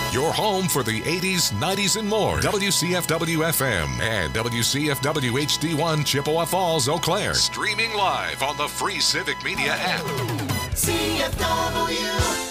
Your home for the 80s, 90s, and more. WCFW-FM and WCFW-HD1 Chippewa Falls, Eau Claire. Streaming live on the free Civic Media app. CFW.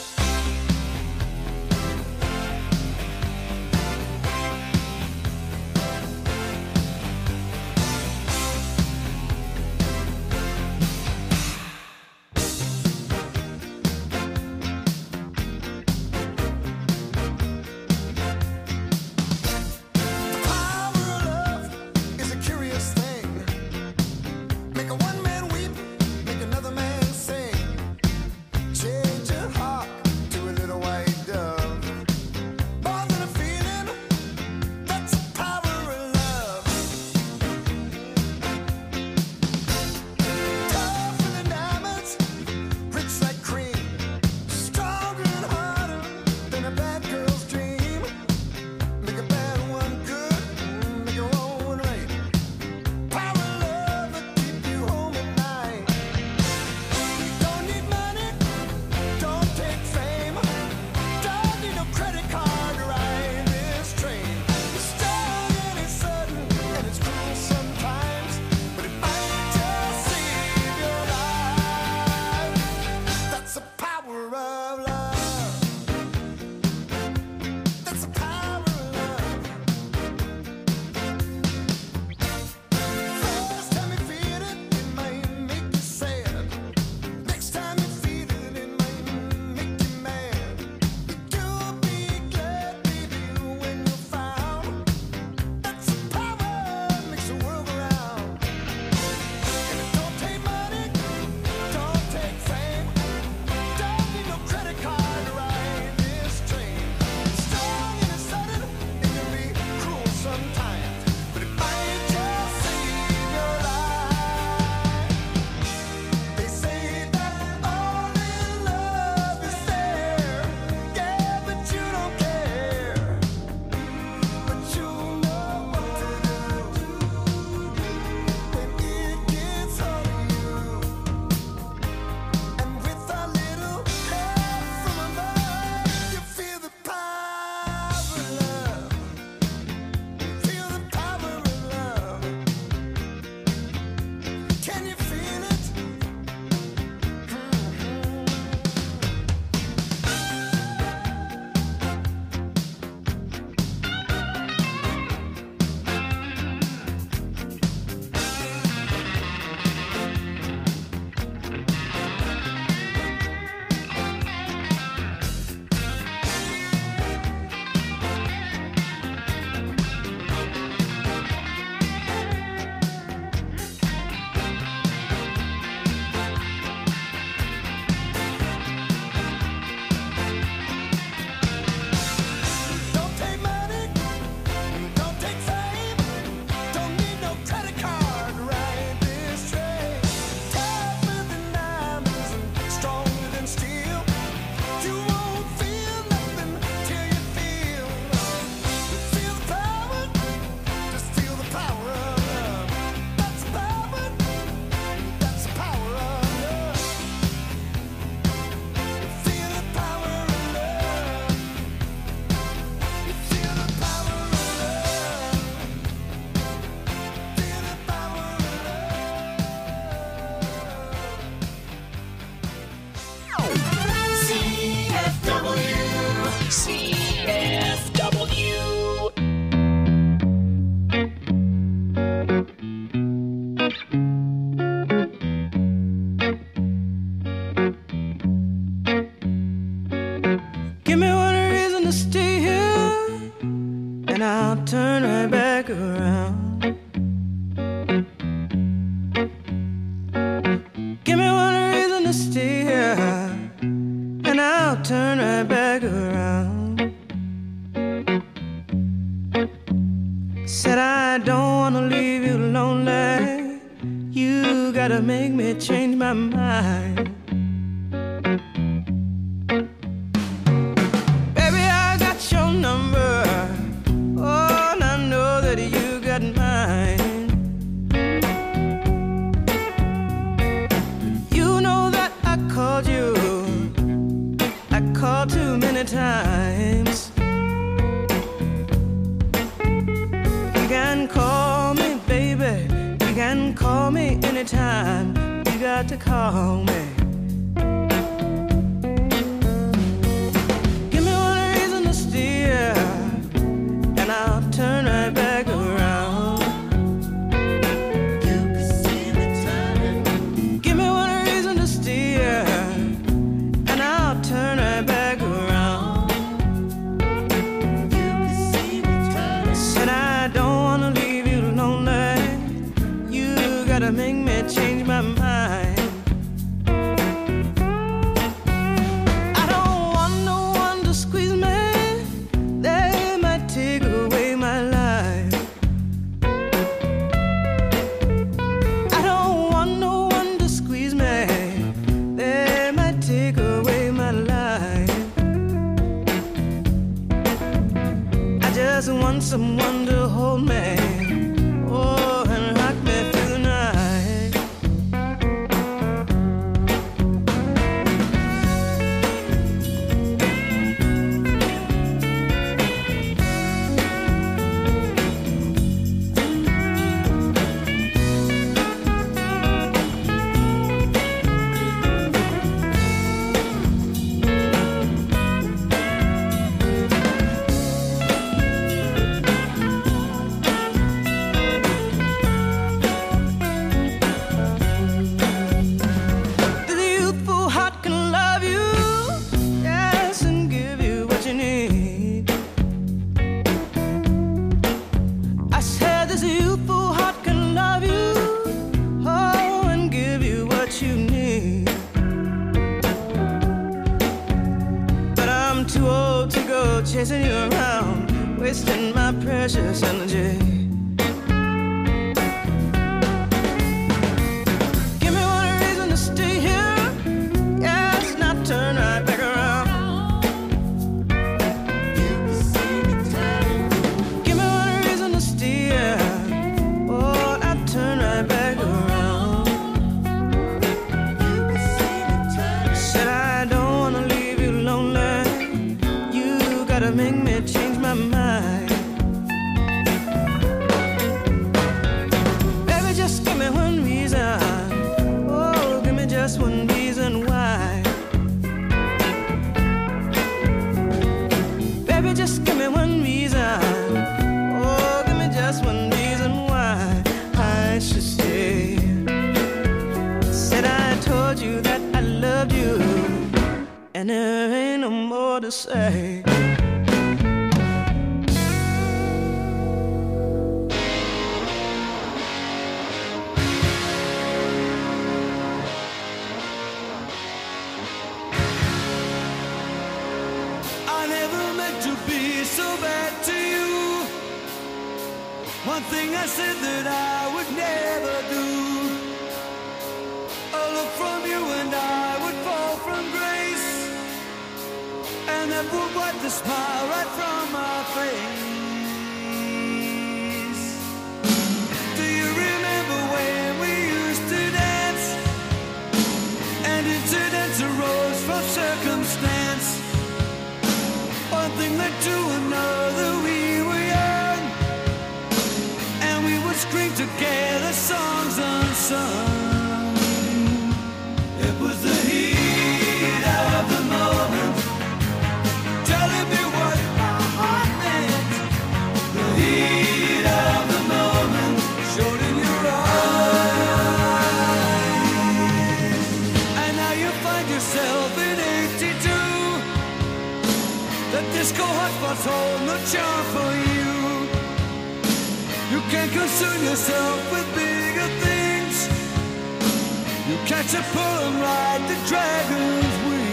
called too many times. tried to call me. Give me one reason to steer, and I'll turn right back around. You can see me turning. Give me one reason to steer, and I'll turn right back around. You can see me turning. Said I don't wanna leave you lonely. You gotta make me change my mind. I don't want no one to squeeze me. They might take away my life. I don't want no one to squeeze me. They might take away my life. I just want someone to hold me. Oh, and rock me through the night. The youthful heart can love you, yes, and give you what you need. I said this youthful heart can love you, oh, and give you what you need. But I'm too old to go chasing you around, wasting my precious energy. Give me one reason to stay here, yes, not turn right back around. You can see me turning. Give me one reason to steer, oh, not turn right back around. You can see me turning. Said I don't wanna leave you lonely. You gotta make me change my mind. Baby, just give me one reason. Oh, give me just one reason why. Baby, just give me one reason. Oh, give me just one reason why I should stay. Said I told you that I loved you, and there ain't no more to say. I never meant to be so bad to you. One thing I said that I would never do. A look from you and I would fall from grace, and that would wipe the smile right from my face. Do you remember when we used to dance, and incidents arose from circumstance? One thing led to another, we were young, and we would scream together songs unsung. It was the heat of the moment, telling me what my heart meant. The heat of the moment showed in your eyes, and now you find yourself in 82. The disco hotspots hold no charm for you. You can't concern yourself with bigger things. You catch a pull and ride the dragon's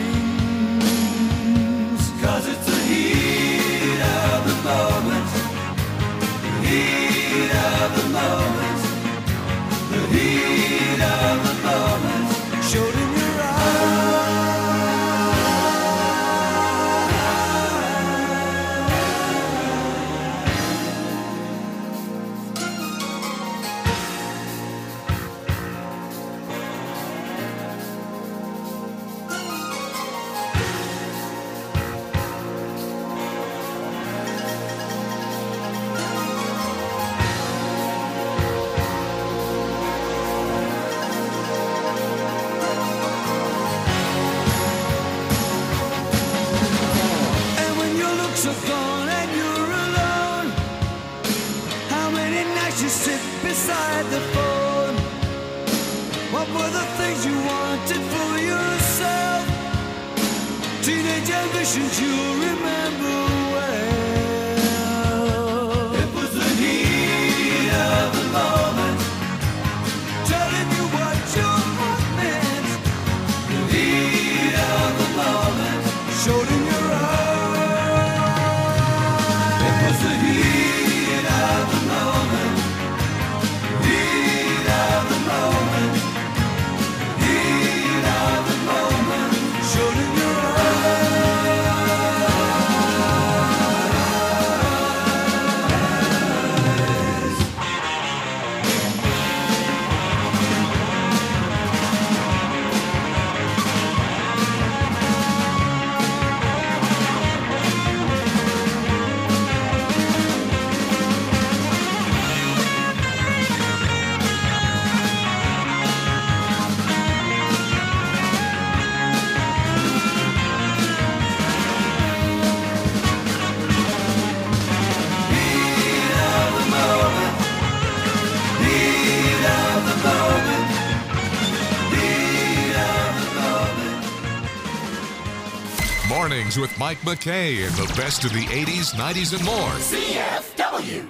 wings. 'Cause it's the heat of the moment. The heat of the moment. The heat of the moment showed in your eyes. weeks are gone and you're alone. How many nights you sit beside the phone? What were the things you wanted for yourself? Teenage ambitions you remember well. It was the heat of the moment, telling you what your heart meant. The heat of the moment showed in your eyes. It was the heat of the moment, heat of the moment, heat of the moment showed in your eyes. Mornings with Mike McKay and the best of the 80s, 90s, and more. CFW.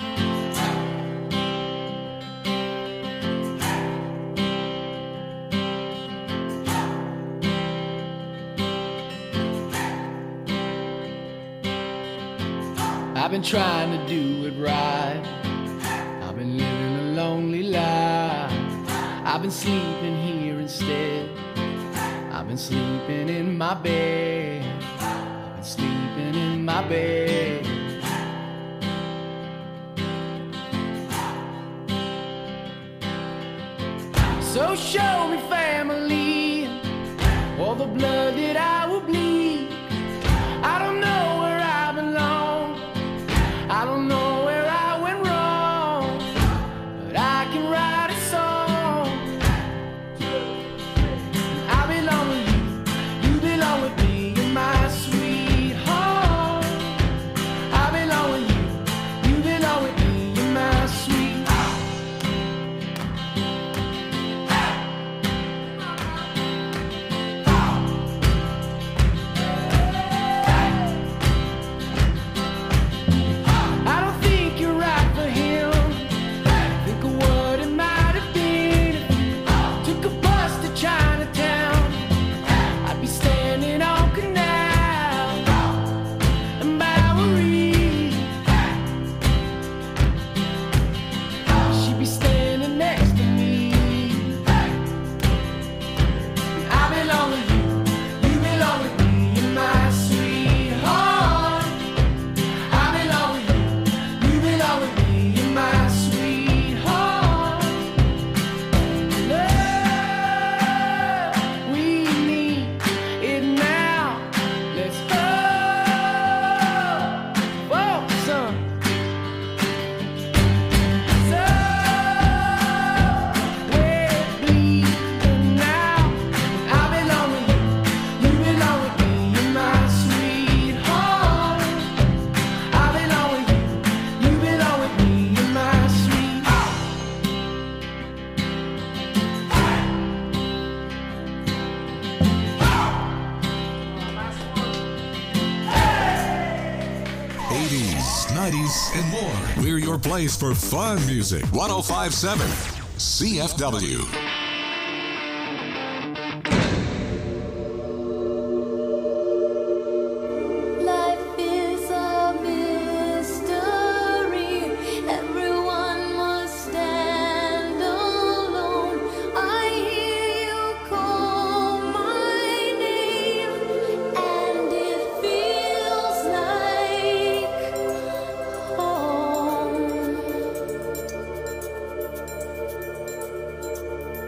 I've been trying to do it right. I've been living a lonely life. I've been sleeping here instead. I've been sleeping in my bed. I've been sleeping in my bed. So show me family, all the blood that I will bleed. I don't know where I belong. I don't know where I went wrong, but I can write a song. I belong with you, you belong with me, you're my sweetheart. I belong with you, you belong with me, you're my sweetheart. I don't think you're right for him. Think of what it might have been. Took a bus to Chinatown. I'd be standing on Canal and Bowery. She'd be standing next to me. I belong with you, you belong with me, you're my sweetheart. I belong with you, you belong with me, you're my sweetheart. Love, we need it now. Let's go for some. So we're bleeding now. I belong with you, you belong with me, you're my sweetheart. I belong with you, you belong with me, you're my sweetheart. 80s, 90s, and more. We're your place for fun music. 1057 CFW. Life is a mystery. Everyone must stand alone. I hear you call my name, and it feels like home.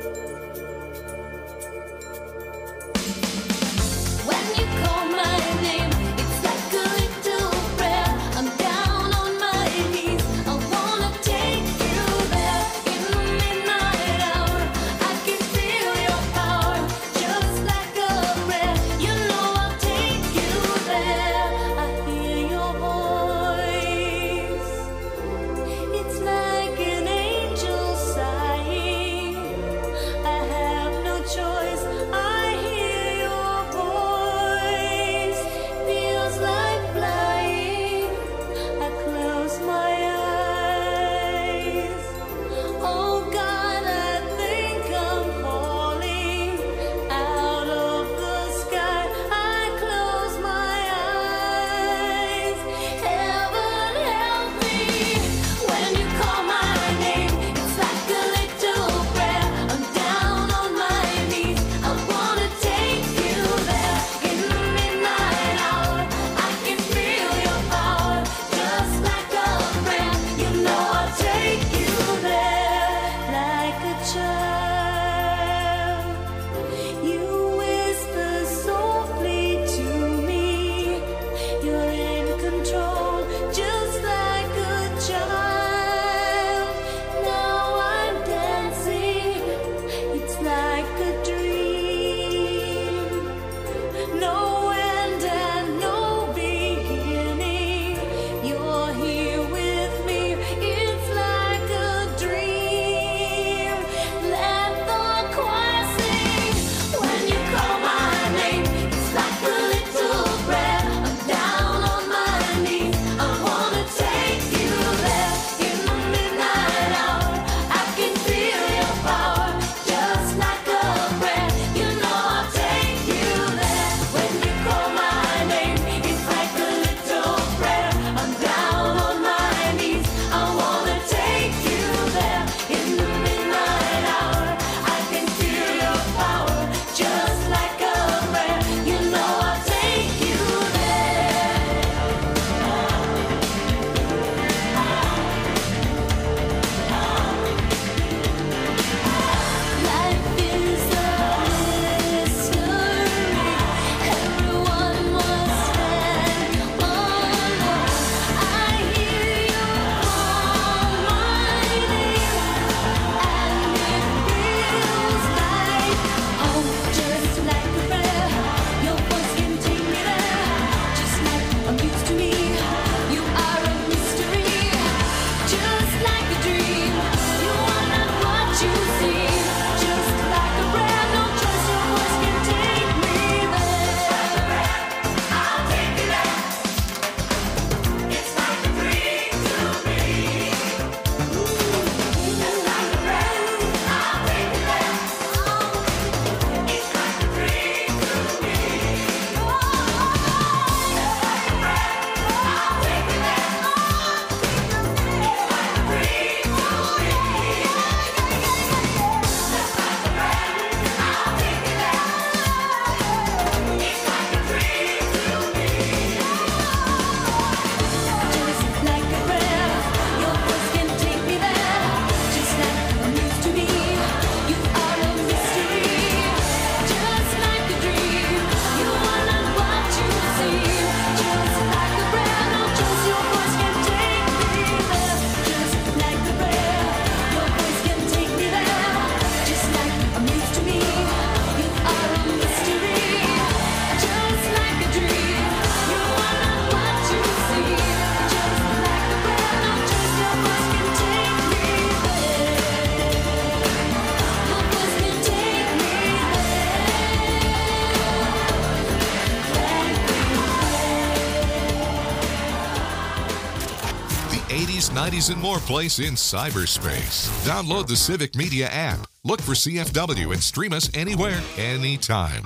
80s, 90s, and more place in cyberspace. Download the Civic Media app. Look for CFW and stream us anywhere, anytime.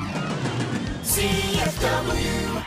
CFW.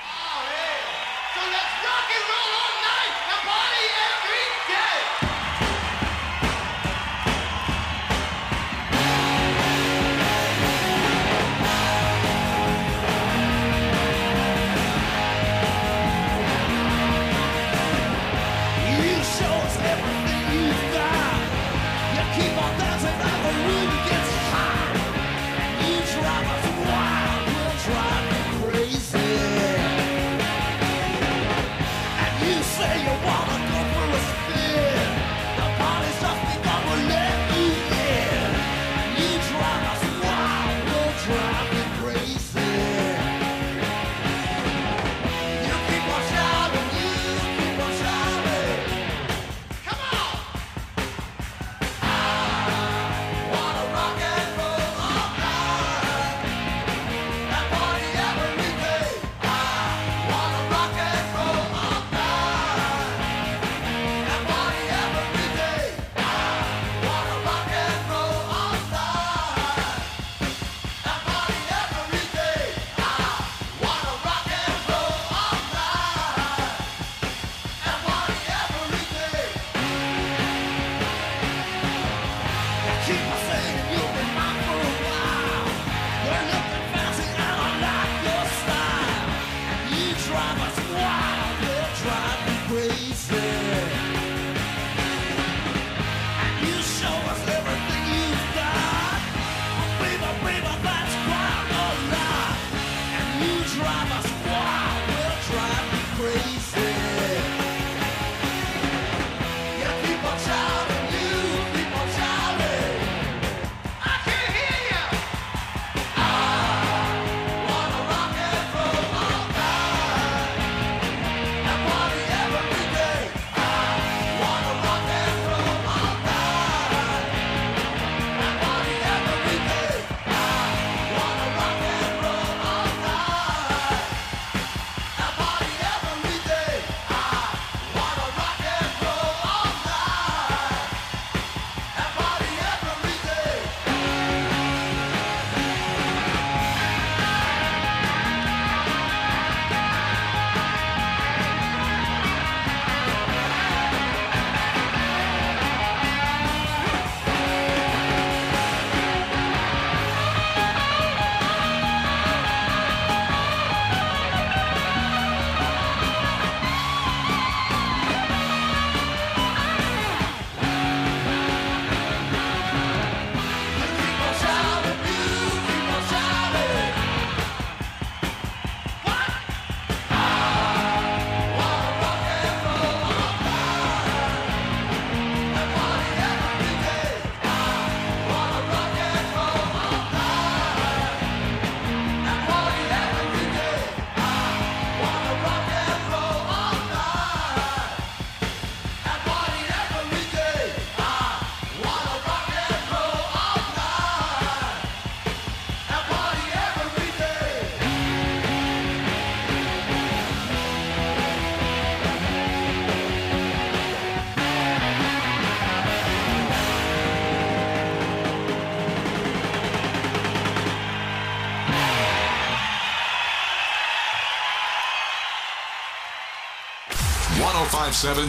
.57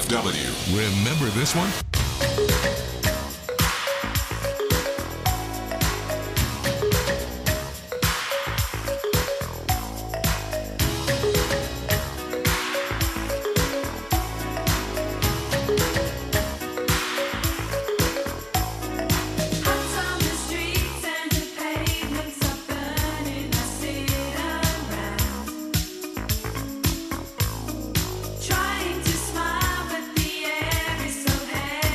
CFW. Remember this one? Trying to smile, but the air is so heavy.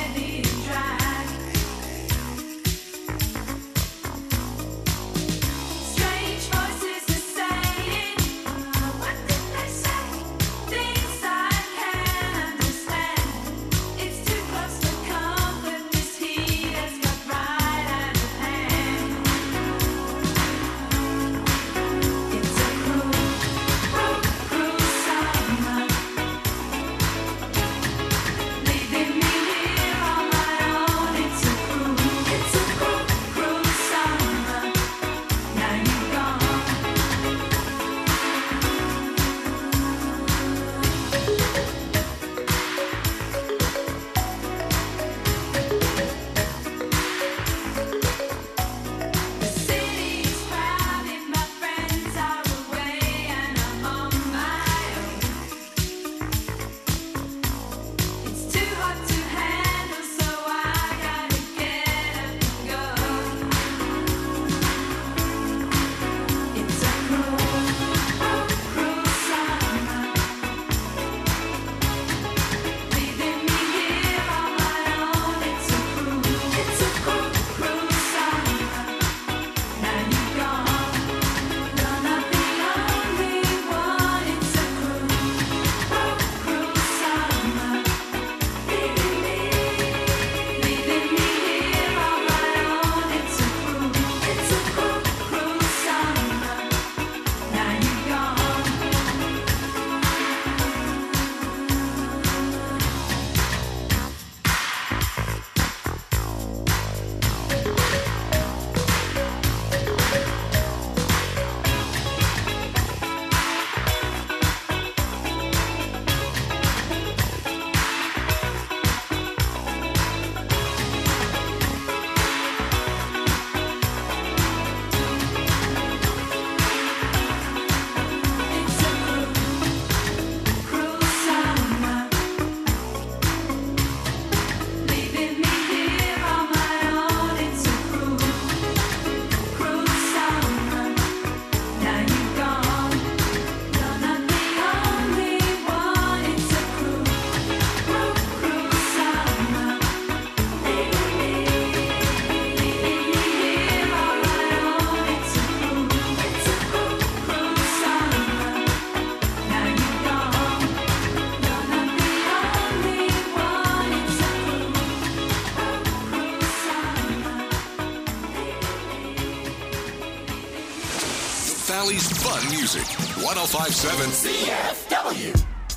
Philly's fun music. 105.7 CFW.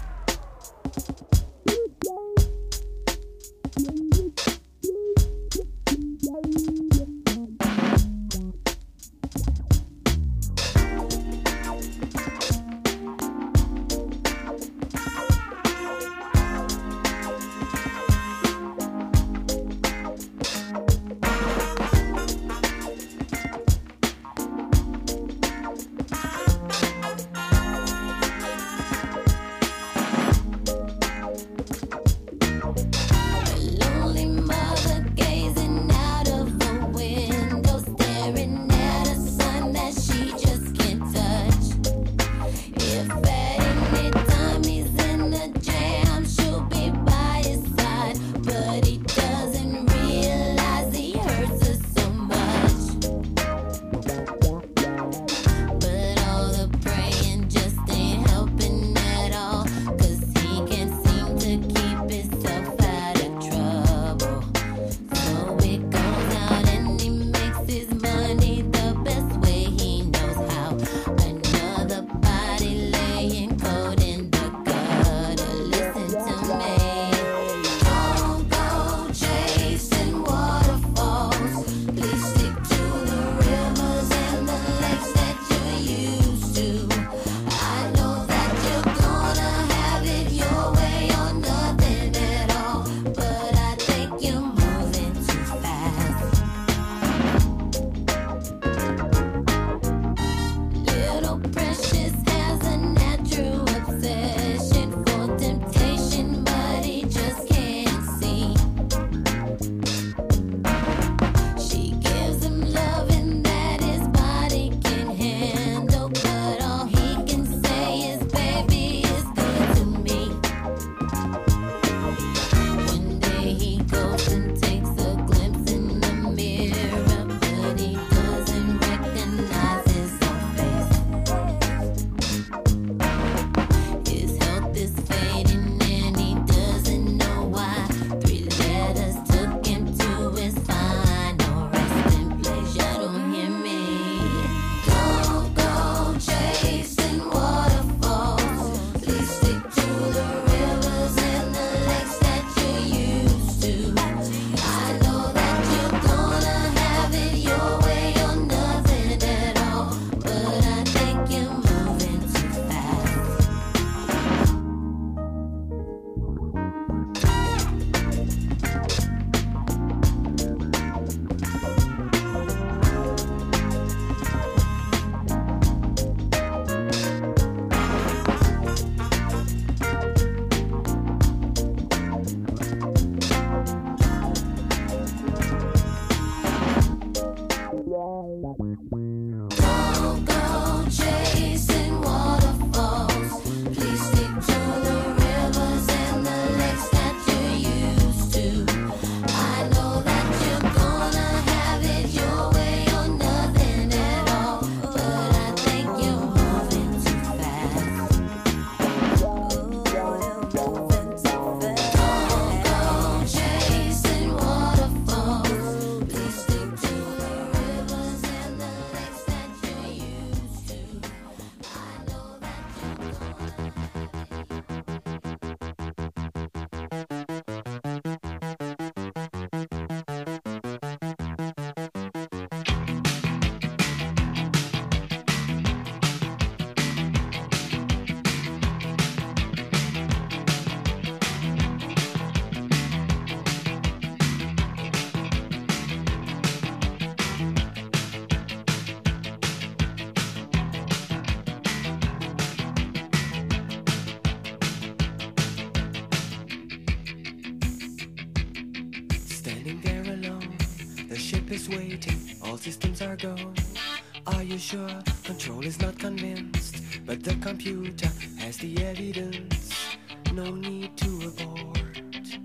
is waiting, all systems are go. Are you sure? Control is not convinced, but the computer has the evidence. No need to abort.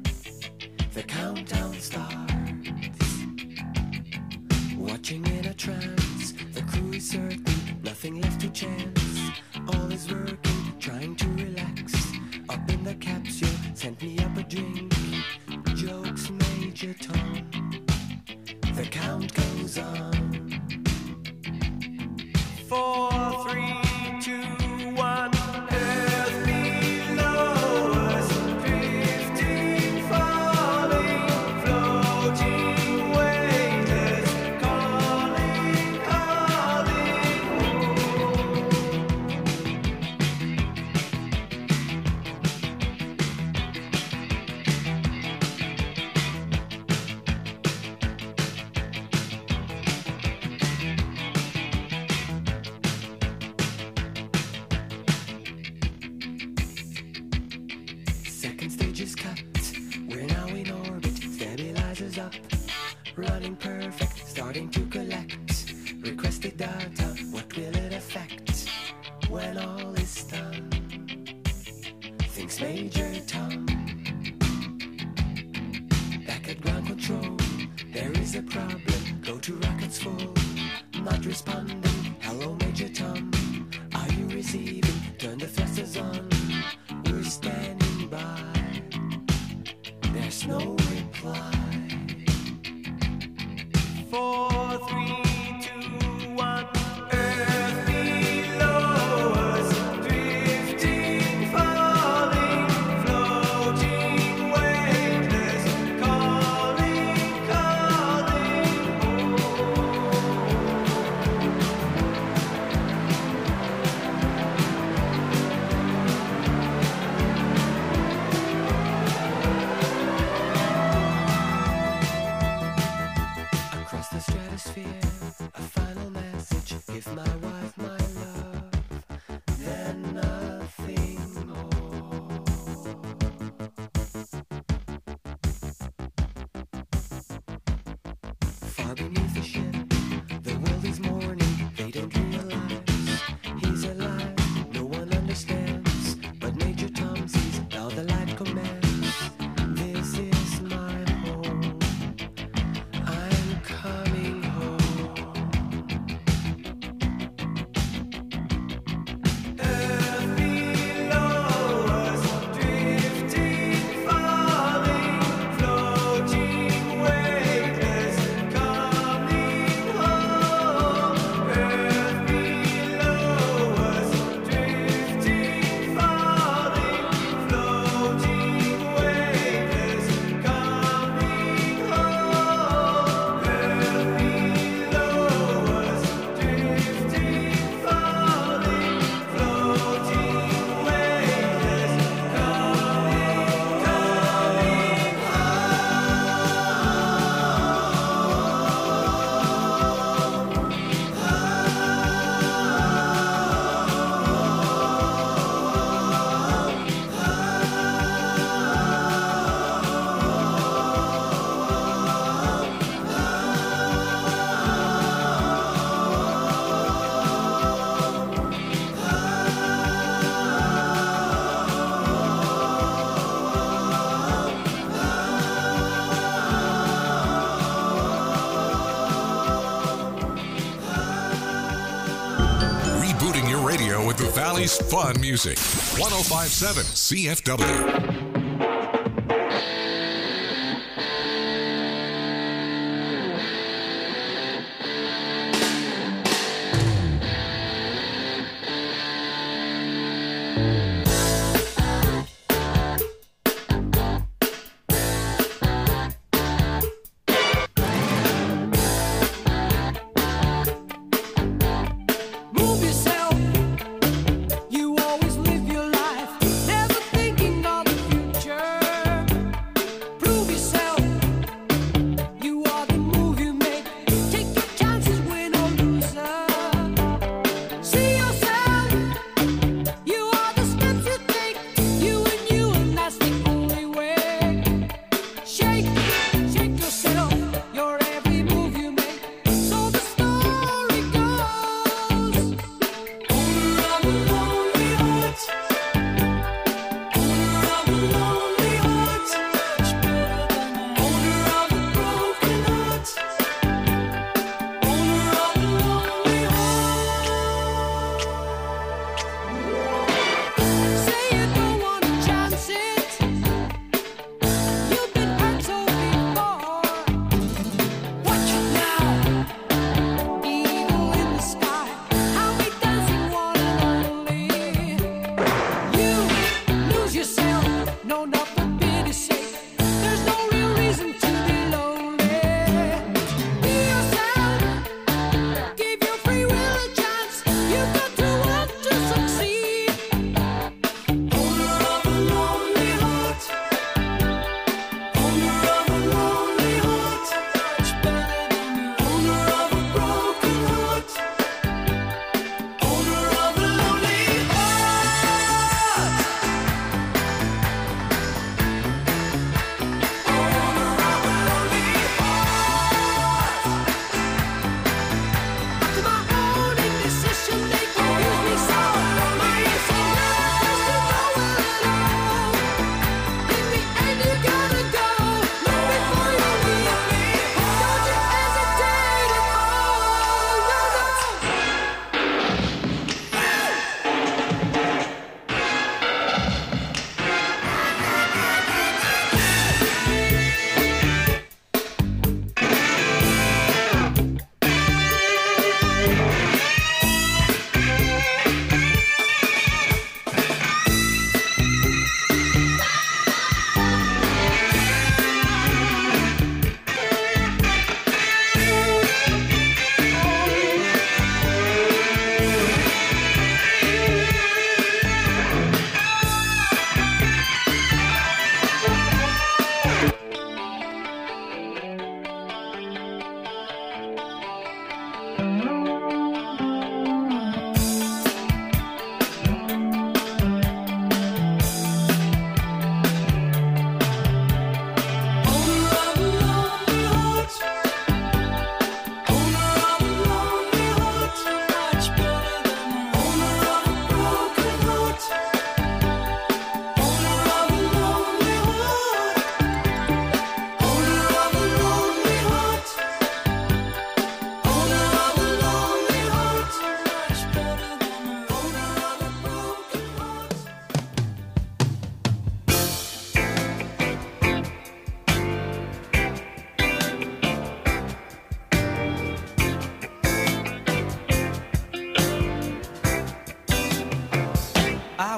The countdown starts. Watching in a trance, the crew is certain, nothing left to chance. All is working, trying to relax. Up in the capsule, sent me up a drink. Jokes, Major Tom. The count goes on. 4, 3, Second stage is cut. We're now in orbit. Stabilizers up. Running perfect. Starting to collect. Requested data. What will it affect when all is done? Thinks Major Tom. Back at ground control. There is a problem. Go to rockets full. Not responding. Hello, Major Tom. Are you receiving? Turn the thrusters on. We're standing by. There's no reply. 4, 3, 2, 1. Earth below us, drifting, falling, floating, weightless, calling, calling home. Across the stratosphere, a final message. Give my wife my love, then nothing more. Far beneath the ship, the world is mourning. They don't realize he's alive. No one understands, but Major Tom sees how the light commands. This is my home. I'm coming home. Earth below us, drifting, falling, floating, weightless, coming home. Earth below us, drifting, falling, floating, weightless, coming home. Earth below us, drifting, falling, floating, weightless, Rebooting your radio with the Valley's fun music. 1057 CFW. Move yourself. You always live your life, never thinking of the future. Prove yourself. You are the move you make. Take your chances, win or loser. See yourself. You are the steps you take. You, and that's the only way. Shake, shake yourself. Your every move you make. So the story goes. Owner of a lonely heart. Owner of a lonely heart. Owner of a broken heart. Owner of a lonely heart. Say you don't want to chance it. You've been hurt so before. Watch it now. Eagle in the sky. How we dancing one and only. You lose yourself. No, not for pity's sake. There's no real reason to be lonely. Be yourself. Give your free will a chance. You've got to want to succeed. Owner of a lonely heart. Owner of a lonely heart. Owner of a broken heart. Owner of a lonely heart.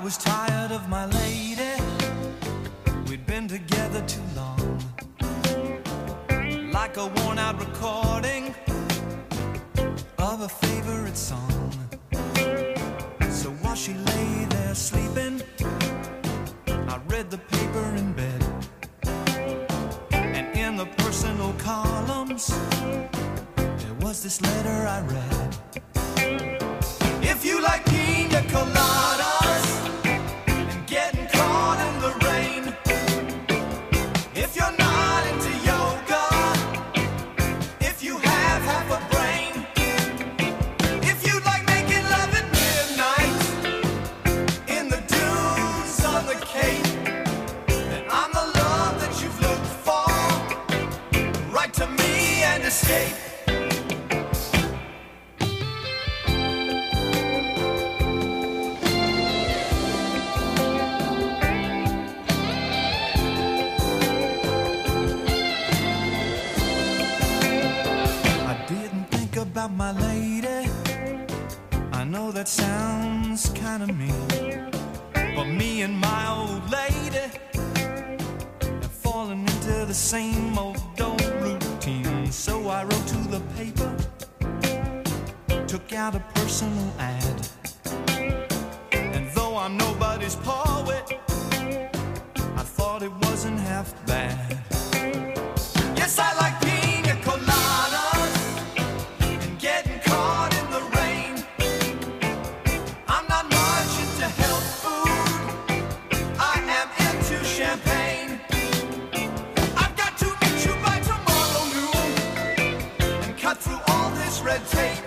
was tired of my lady. We'd been together too long, like a worn-out recording of a favorite song. So while she lay there sleeping, I read the paper in bed, and in the personal columns there was this letter I read. If you like pina coladas and getting caught in the rain, if you're not into yoga, if you have half a brain, if you like making love at midnight in the dunes on the Cape, then I'm the love that you've looked for. Write to me and escape. About my lady, I know that sounds kind of mean, but me and my old lady have fallen into the same old routine. So I wrote to the paper, took out a personal ad, and though I'm nobody's poet, I thought it wasn't half bad. Yes, I like pina coladas. Red tape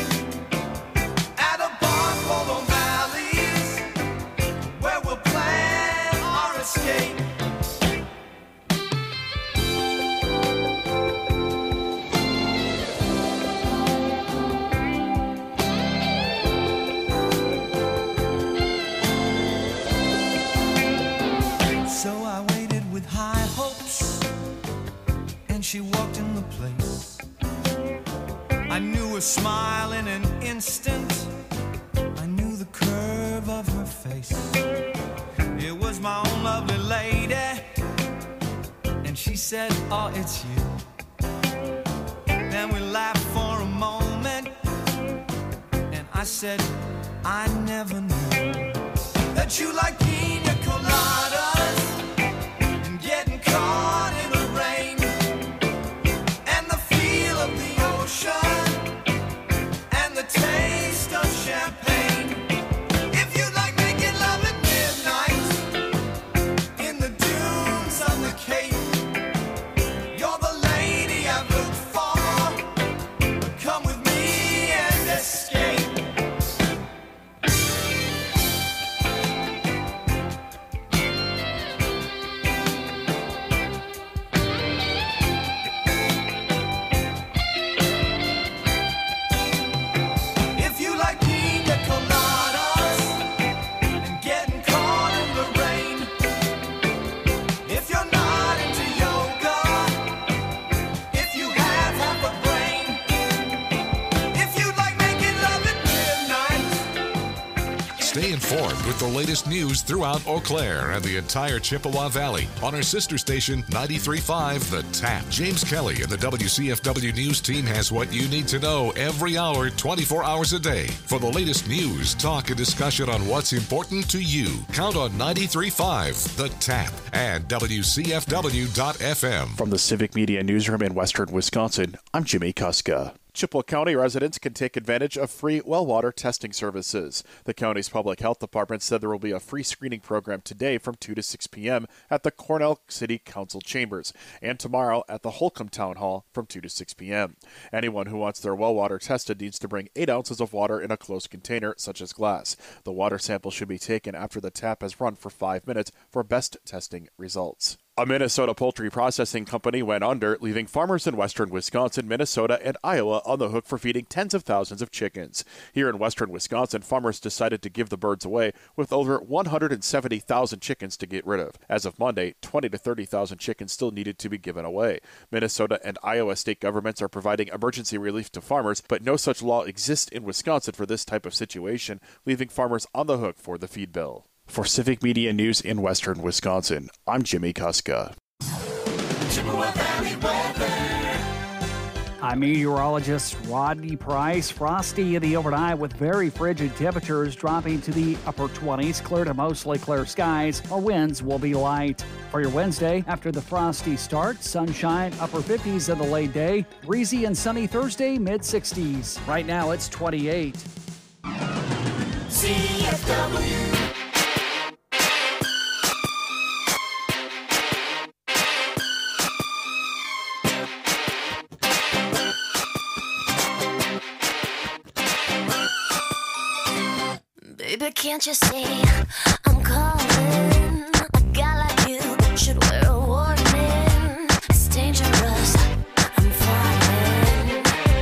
at a bar called O'Malley's, where we'll plan our escape. So I waited with high hopes, and she walked in the place. I knew her smile in an instant, I knew the curve of her face. It was my own lovely lady, and she said, oh, it's you. Then we laughed for a moment, and I said, I never knew that you like pina coladas and getting caught in the rain and the feel of the ocean, the taste of champagne. If you like making love at midnight in the dunes on the Cape, you're the lady I've looked for. Come with me and escape. Stay informed with the latest news throughout Eau Claire and the entire Chippewa Valley on our sister station 93.5 The Tap. James Kelly and the WCFW News team has what you need to know every hour, 24 hours a day. For the latest news, talk, and discussion on what's important to you, count on 93.5 The Tap and WCFW.FM. From the Civic Media Newsroom in Western Wisconsin, I'm Jimmy Kuska. Chippewa County residents can take advantage of free well water testing services. The county's public health department said there will be a free screening program today from 2 to 6 p.m. at the Cornell City Council chambers and tomorrow at the Holcomb Town Hall from 2 to 6 p.m. Anyone who wants their well water tested needs to bring 8 ounces of water in a closed container, such as glass. The water sample should be taken after the tap has run for 5 minutes for best testing results. A Minnesota poultry processing company went under, leaving farmers in western Wisconsin, Minnesota, and Iowa on the hook for feeding tens of thousands of chickens. Here in western Wisconsin, farmers decided to give the birds away with over 170,000 chickens to get rid of. As of Monday, 20 to 30,000 chickens still needed to be given away. Minnesota and Iowa state governments are providing emergency relief to farmers, but no such law exists in Wisconsin for this type of situation, leaving farmers on the hook for the feed bill. For Civic Media News in Western Wisconsin, I'm Jimmy Kuska. Chippewa Valley weather. I'm meteorologist Rodney Price. Frosty in the overnight with very frigid temperatures dropping to the upper 20s, clear to mostly clear skies. Our winds will be light. For your Wednesday, after the frosty start, sunshine, upper 50s in the late day. Breezy and sunny Thursday, mid 60s. Right now it's 28. CFW. Baby, can't you see I'm calling? A guy like you should wear a warning. It's dangerous, I'm falling.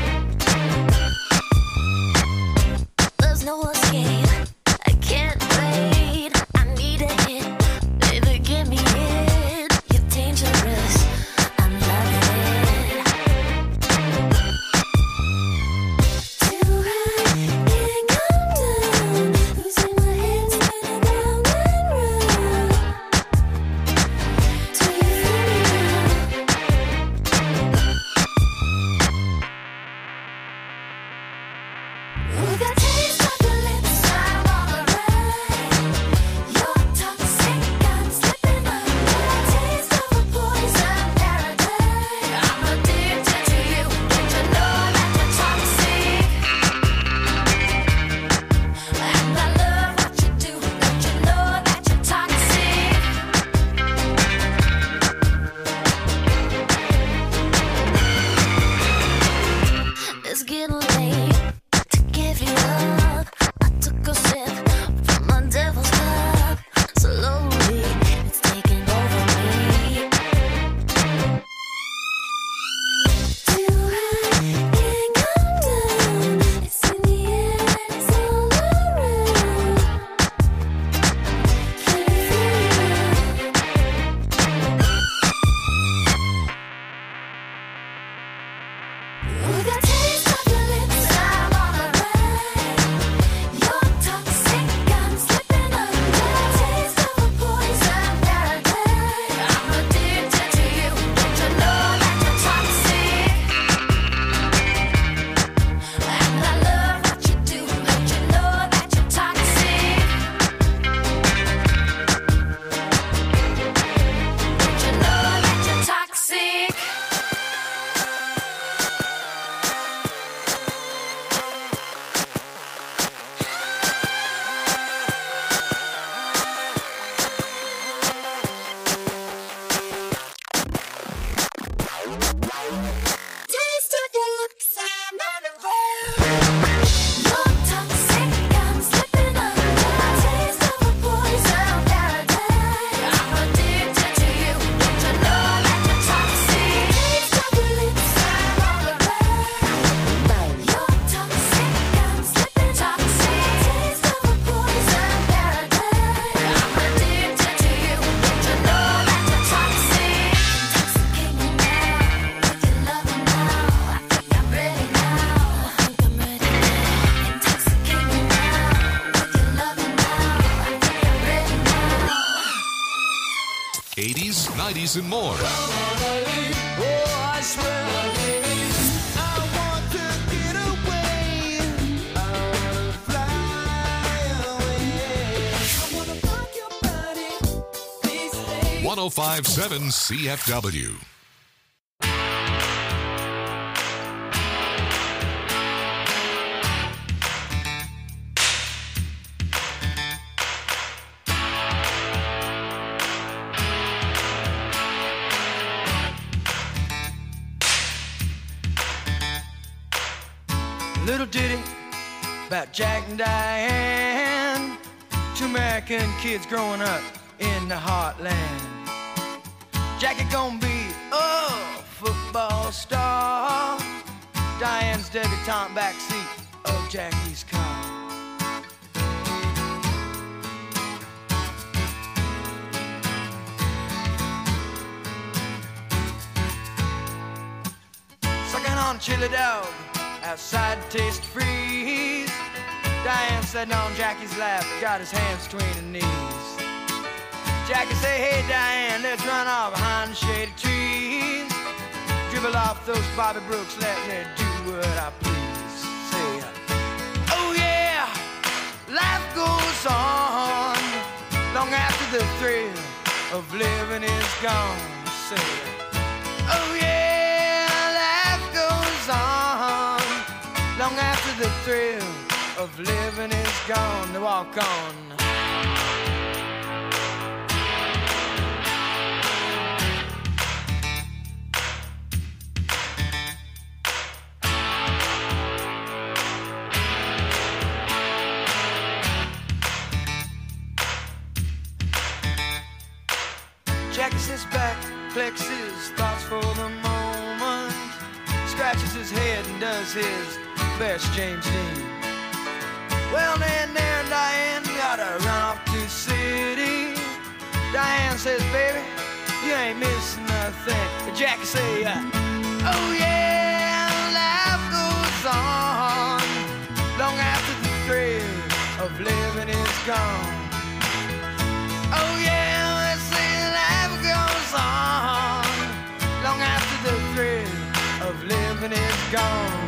There's no escape, I can't wait. I need a hit, baby, give me it. You're dangerous, I'm loving it. Too high, can't come down. Losing my head, spinning round and round. Do you feel me now? We got taste of your lips, I'm on the ride. You're toxic, I'm slipping under. Taste of a poison paradise. I'm addicted to you, don't you know that you're toxic? And I love what you do, don't you know that you're toxic? It's getting late to give you up. I took a sip from my devil's cup. Slowly, it's taking over me. Too high, can't come down. It's in the air and it's all around. Can you feel it now? We got taste of your lips, I'm on the ride. You're toxic, I'm slipping under. Taste of a poison paradise. I'm addicted to you, don't you know that you're toxic? And I love what you do, don't you know that you're toxic? Don't you know that you're toxic? Taste of your lips, I'm on the road. You're toxic, I'm slipping under. Taste of a poison paradise. I'm addicted to you, don't you know that you're toxic? Taste of your lips, I'm on the road. You're toxic, I'm slipping toxic. Taste of a poison paradise. I'm addicted to you, don't you know that you're toxic? Intoxicate me now with your loving now. I think I'm ready now. I think I'm ready now. Intoxicate me now with your loving now. I think I'm ready now. 80s, 90s, and more. Oh, I swear. I want to get away. I wanna fly away. I wanna rock your body. Please stay. 1057 CFW. Little ditty about Jack and Diane, two American kids growing up in the heartland. Jackie gonna be a football star. Diane's debutante backseat of Jackie's car. Sucking on chili dog outside the taste freeze. Diane sitting on Jackie's lap, got his hands between her knees. Jackie say, hey Diane, let's run off behind the shady trees. Dribble off those Bobby Brooks, let me do what I please. Say, oh yeah, life goes on long after the thrill of living is gone. Say, oh yeah, life goes on long after the thrill of living is gone. To walk on. Jackie sits back, flexes thoughts for the moment, scratches his head and does his best James Dean. Well, then there Diane gotta run off to the city. Diane says, baby, you ain't missing nothing. But Jackie say, oh yeah, life goes on long after the thrill of living is gone. Oh yeah, let's say life goes on long after the thrill of living is gone.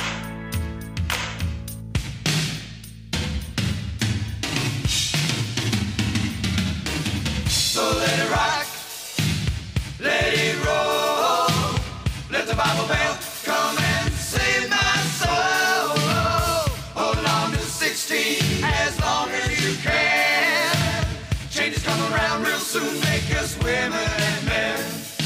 So let it rock, let it roll, let the Bible Belt come and save my soul. Hold on to 16 as long as you can. Changes come around real soon, make us women and men.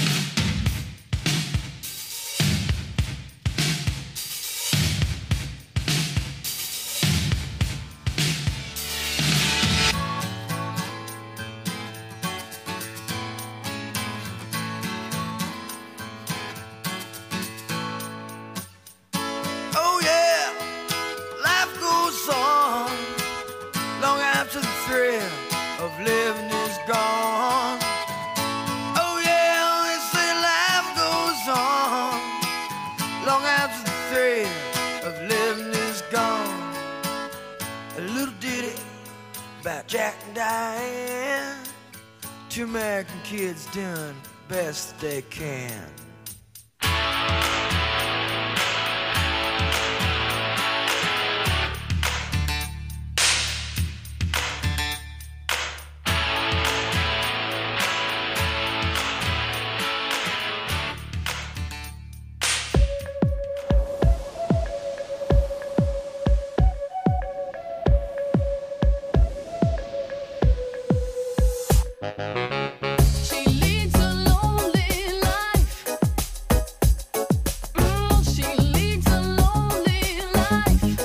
Oh yeah, life goes on long after the thrill of living is gone. Oh yeah, they say life goes on long after the thrill of living is gone. A little ditty about Jack and Diane, two American kids doing best they can. She leads a lonely life. She leads a lonely life.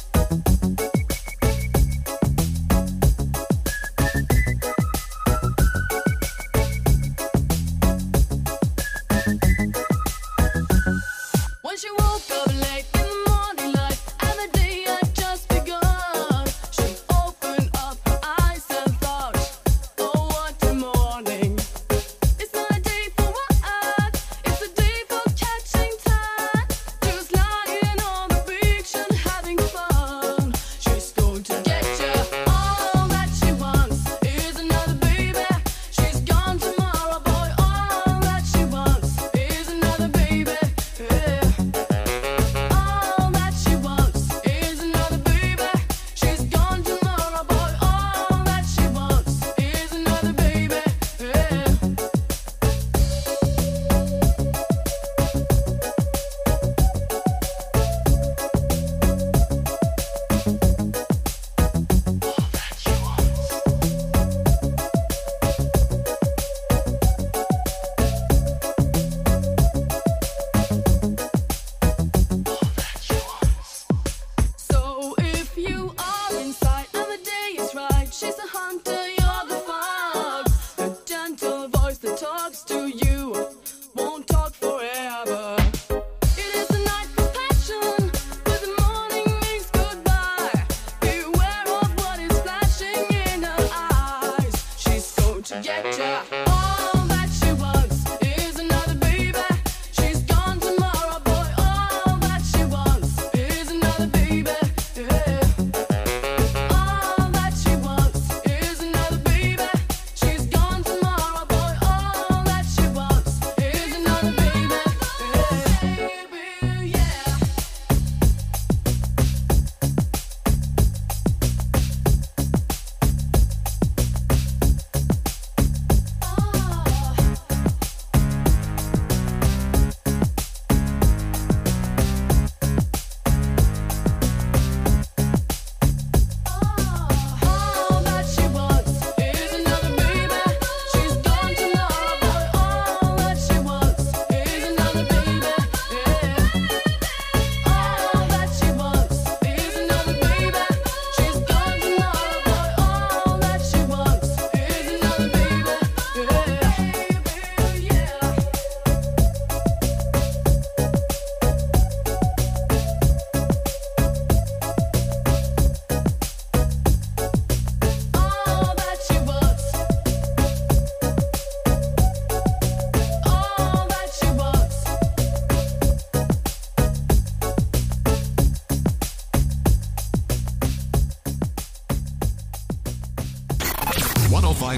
When she woke up late in the morning light and the day had just begun, she opened up her eyes and thought, oh, what a morning. It's not a day for what? It's a day for catching time. Just lying on the beach and having fun. She's going to get you. All that she wants is another baby. She's gone tomorrow, boy. All that she wants is another baby. Yeah. All that she wants is another baby. She's gone tomorrow, boy. All that she wants is another baby. Yeah. So if you are inside and the day is right, she's a hunter, you're the fox. The gentle voice that talks to you won't talk forever. It is a night for passion, but the morning means goodbye. Beware of what is flashing in her eyes. She's going to get ya. All that she wants is another baby. She's gone tomorrow, boy. All that she wants is another baby. Yeah. All that she wants is another baby. She's gone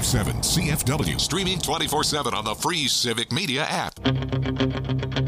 92.57 CFW. Streaming 24/7 on the free Civic Media app.